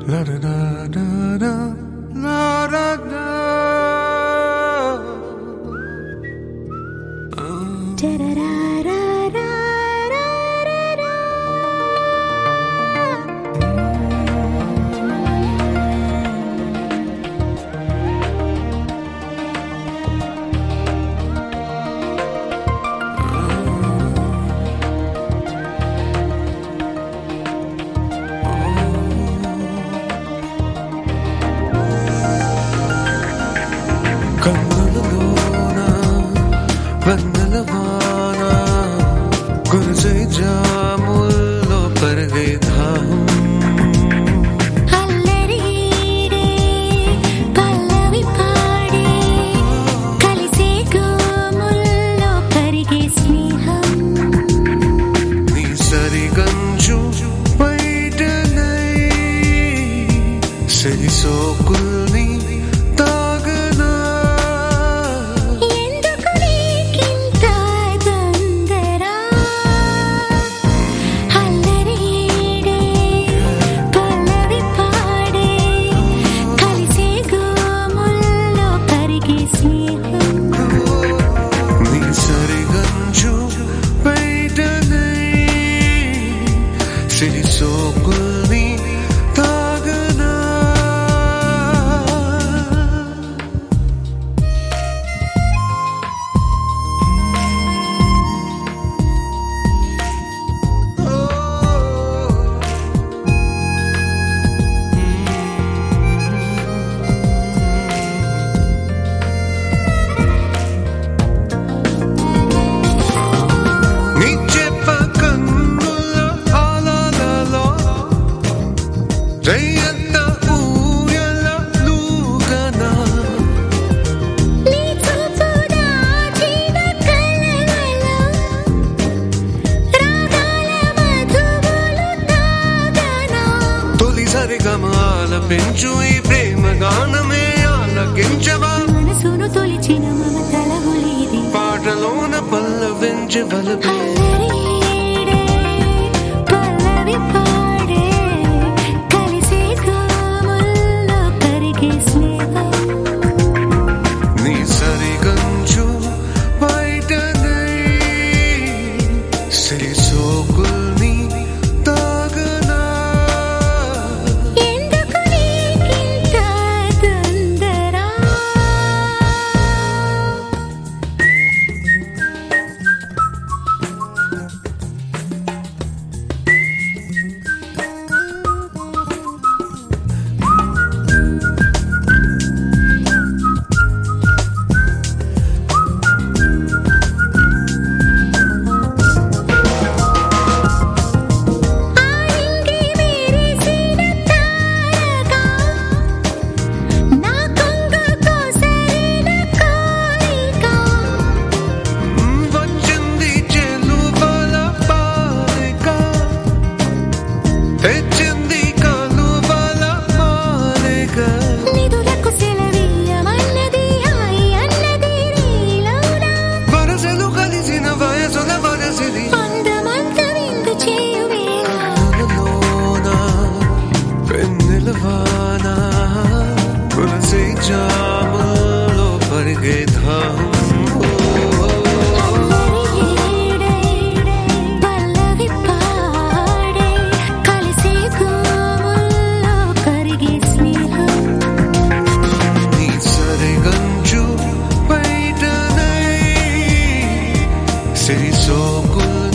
La da da da da, la da da. కన్నులలోన వెన్నెల వాన కురిసే జాముల్లో పరిగే దాహం అల్లరిడే పల్లవి పాడే కలిసే గోముల్లో కరిగే స్నేహం నీ సరిగంజు బయటనై సరి సోకుల్ని సోకుల్ని తాగనా జయంత ఊయల లూగనా నీ చూపుదా జీవ కలవలో రాగాల మధువులు తాగనా తొలిసారిగా ఆలపించు ఈ ప్రేమ గానమే ఆలకించవా మనసును తొలిచిన మమతల ఒలిది పాటలోన పల్లవించి బలపే పల్లవి పాడే కలిసే గోముల్లో కరిగే స్నేహం నీ సరిగంజు బయటనై సిరి సోకుల్ని తాగనా ఎందుకు నీకింత తొందర తెచ్చింది కలువల మాలిక నిదులకు సెలవీయమన్నది హాయి అన్నది నీలోన వరసలు కలిసిన వయసుల వరసిది అందమంత విందు చేయువేళ కన్నులలోన వెన్నెల వాన కురిసే జాముల్లో పరిగే దాహం పల్లవి పాడే కలిసే గోముల్లో కరిగే స్నేహం నీ సరిగంజు బయటనై సిరి సోకుల్ని